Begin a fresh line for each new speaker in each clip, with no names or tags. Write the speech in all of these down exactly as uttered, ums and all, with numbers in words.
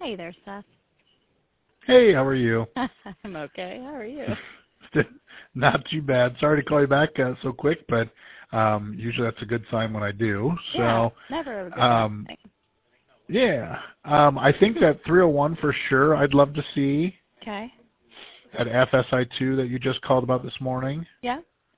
Hey there, Seth.
Hey, how are you?
I'm okay. How are you?
Not too bad. Sorry to call you back uh, so quick, but um, usually that's a good sign when I do.
Yeah,
So,
never a good
um,
thing.
yeah, um, I think that three oh one for sure I'd love to see.
Okay.
At F S I two that you just called about this morning.
Yeah.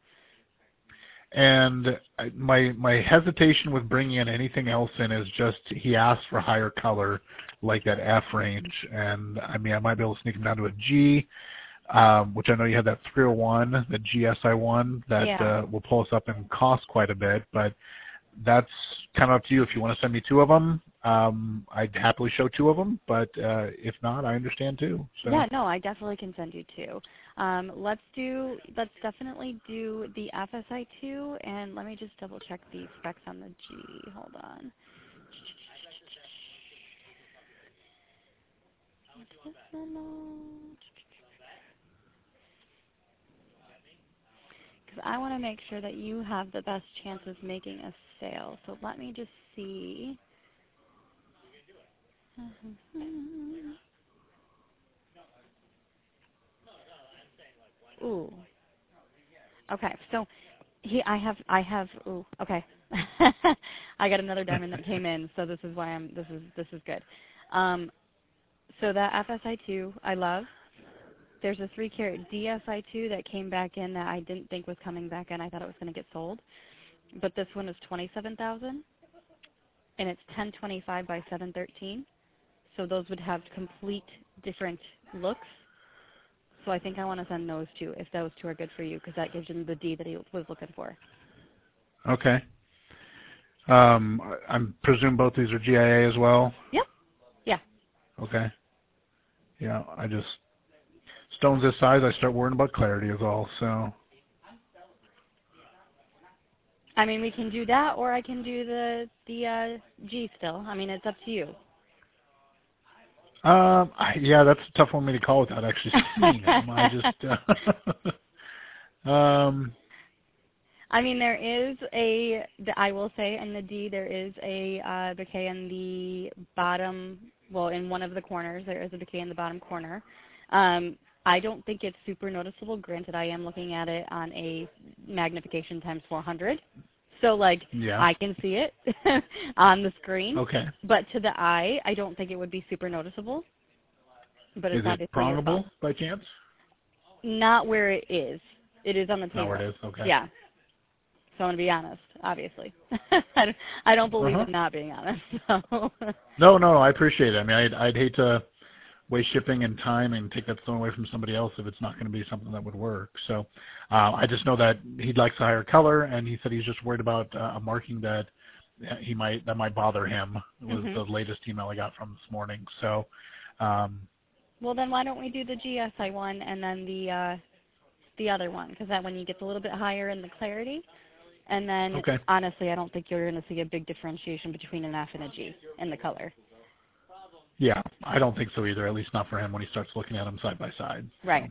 And I- my my hesitation with bringing in anything else in is just he asked for higher color, like that F range, and I mean I might be able to sneak him down to a G, um, which I know you had that three oh one, the G S I one that
Yeah.
uh, will pull us up in cost quite a bit, but that's kind of up to you. If you want to send me two of them, um, I'd happily show two of them, but uh, if not, I understand too. So.
Yeah, no, I definitely can send you two. Um, let's do, let's definitely do the F S I two, and let me just double check the specs on the G. Hold on. Because I want to make sure that you have the best chance of making a sale. So let me just see. Ooh. Okay, so he, I have, I have. Ooh, okay. I got another diamond that came in, so this is why I'm. This is this is good. Um, so that F S I two, I love. There's a three carat D S I two that came back in that I didn't think was coming back in. I thought it was going to get sold, but this one is twenty-seven thousand, and it's ten twenty-five by seven thirteen. So those would have complete different looks. So I think I want to send those two, if those two are good for you, because that gives him the D that he was looking for.
Okay. Um, I I'm presume both these are G I A as well.
Yep. Yeah.
Okay. Yeah, I just stones this size, I start worrying about clarity is all. So.
I mean, we can do that, or I can do the the uh, G still. I mean, it's up to you.
Um, I, yeah, that's a tough one for me to call without actually seeing them. I just. Uh, um.
I mean, there is a, I will say, in the D, there is a uh, decay in the bottom, well, in one of the corners. There is a decay in the bottom corner. Um, I don't think it's super noticeable. Granted, I am looking at it on a magnification times four hundred. So, like,
Yeah.
I can see it on the screen.
Okay.
But to the eye, I don't think it would be super noticeable. But it's
Is it
obviously your
prongable
fault.
by chance?
Not where it is. It is on the table.
Not where it is. Okay.
Yeah. So I'm going to be honest, obviously. I don't I don't believe
Uh-huh.
in not being honest. So.
No, no, I appreciate it. I mean, I'd, I'd hate to waste shipping and time and take that stone away from somebody else if it's not going to be something that would work. So uh, I just know that he likes a higher color, and he said he's just worried about uh, a marking that he might that might bother him. Was
Mm-hmm.
the latest email I got from this morning. So. Um,
Well, then why don't we do the G S I one and then the uh, the other one? Because that one you get a little bit higher in the clarity. And then,
okay.
honestly, I don't think you're going to see a big differentiation between an F and a G in the color.
Yeah, I don't think so either. At least not for him when he starts looking at them side by side.
Right.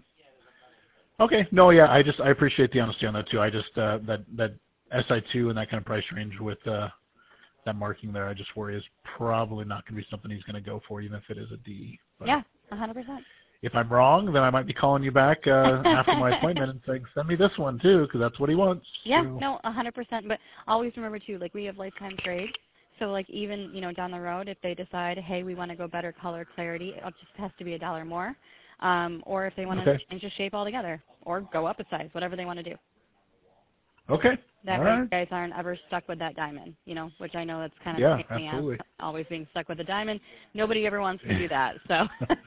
So. Okay. No, yeah, I just I appreciate the honesty on that too. I just uh, that that S I two and that kind of price range with uh, that marking there, I just worry is probably not going to be something he's going to go for, even if it is a D. But
Yeah, one hundred percent.
if I'm wrong, then I might be calling you back uh, after my appointment and saying, send me this one too, because that's what he wants.
Yeah,
So.
no, one hundred percent. But always remember too, like we have lifetime trade. So like even, you know, down the road, if they decide, hey, we want to go better color clarity, it just has to be a dollar more. Um, or if they want
Okay.
to change the shape altogether or go up a size, whatever they want to do.
Okay.
That
All
way
right.
you guys aren't ever stuck with that diamond, you know, which I know that's kind of
Yeah,
a pain in the
absolutely.
ass, always being stuck with a diamond. Nobody ever wants to do that, so.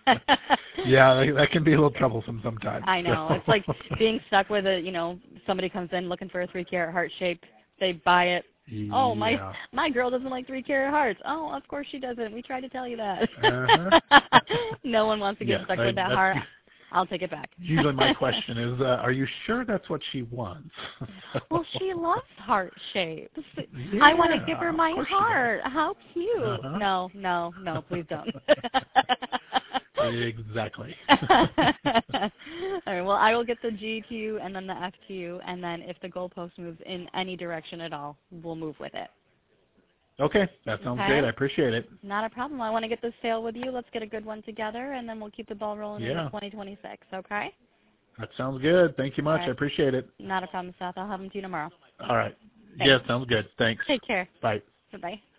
Yeah, that, that can be a little troublesome sometimes.
I know.
So.
It's like being stuck with a, you know, somebody comes in looking for a three carat heart shape. They buy it. Oh, my
Yeah.
my girl doesn't like three carat hearts. Oh, of course she doesn't. We tried to tell you that.
Uh-huh.
No one wants to get
Yes,
stuck
I,
with that
that's
heart. I'll take it back.
usually my question is, uh, are you sure that's what she wants? So.
Well, she loves heart shapes.
Yeah,
I want to give her my
of course
heart. How cute.
Uh-huh.
No, no, no, please don't.
Exactly.
All right, well, I will get the G to you and then the F to you, and then if the goalpost moves in any direction at all, we'll move with it.
Okay, that sounds
Okay?
great. I appreciate it.
Not a problem. I want to get this sale with you. Let's get a good one together, and then we'll keep the ball rolling
Yeah.
into twenty twenty-six, okay?
That sounds good. Thank you
All
much.
right.
I appreciate it.
Not a problem, Seth. I'll have them to you tomorrow.
All right.
Thanks.
Yeah, sounds good. Thanks.
Take care.
Bye.
Bye-bye.